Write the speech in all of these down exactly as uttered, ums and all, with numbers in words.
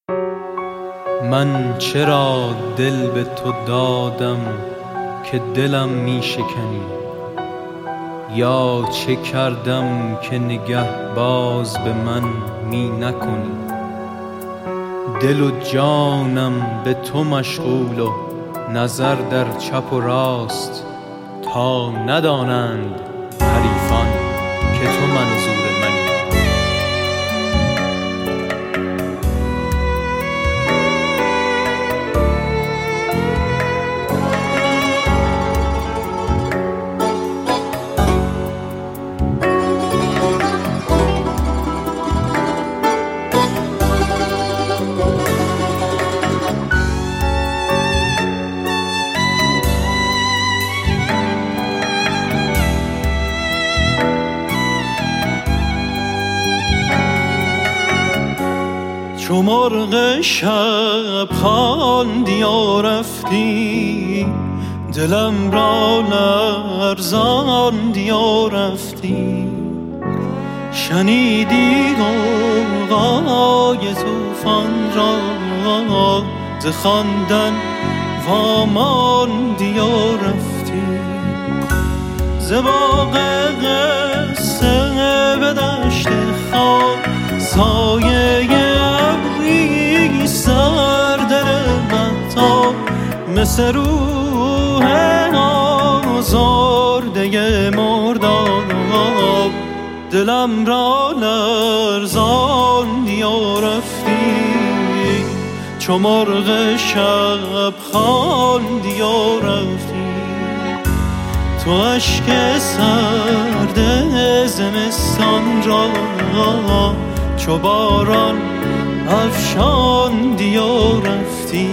من چرا دل به تو دادم که دلم می شکنی؟ یا چه کردم که نگه باز به من می نکنی؟ دل و جانم به تو مشغول و نظر در چپ و راست، تا ندانند حریفان که تو منظور منی. چو مرغ شب خواندی و رفتی، دلم را لرزاندی و رفتی. شنیدی غوغای طوفان را، ز خواندن واماندی و رفتی. ز باغ قصه به دشت خاک، سایه مثل روح آزرده مرداب، دلم را لرزاندی و رفتی. چو مرغ شب خواندی و رفتی. تو اشک سرد زمستان را چو باران افشاندی و رفتی.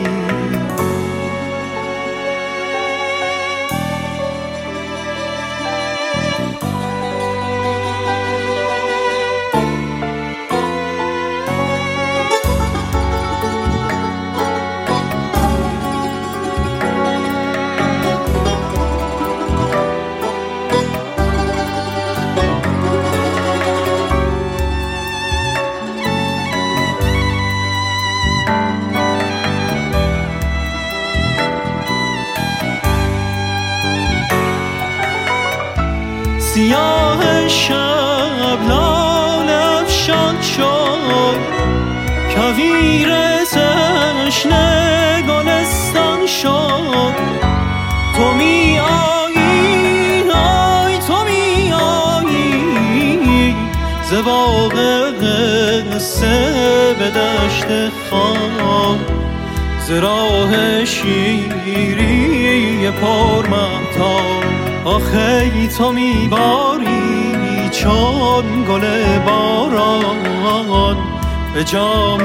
سیاه شب لاله افشان شد، کویر تشنه گلستان شد. تو می آیی، آی تو می آیی، ز باغ قصه به دشت خاک، ز راه شیری پرمهتاب. آخی تو میباری چون گل باران، به جام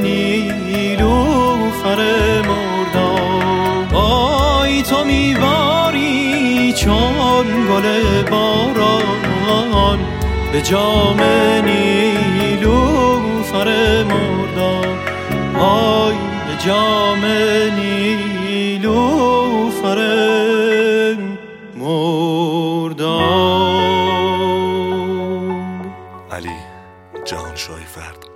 نیلوفر مرداب. آی تو میباری چون گل باران، به جام نیلوفر مرداب. آی به جام نیلوفر علی جهانشاهی فرد.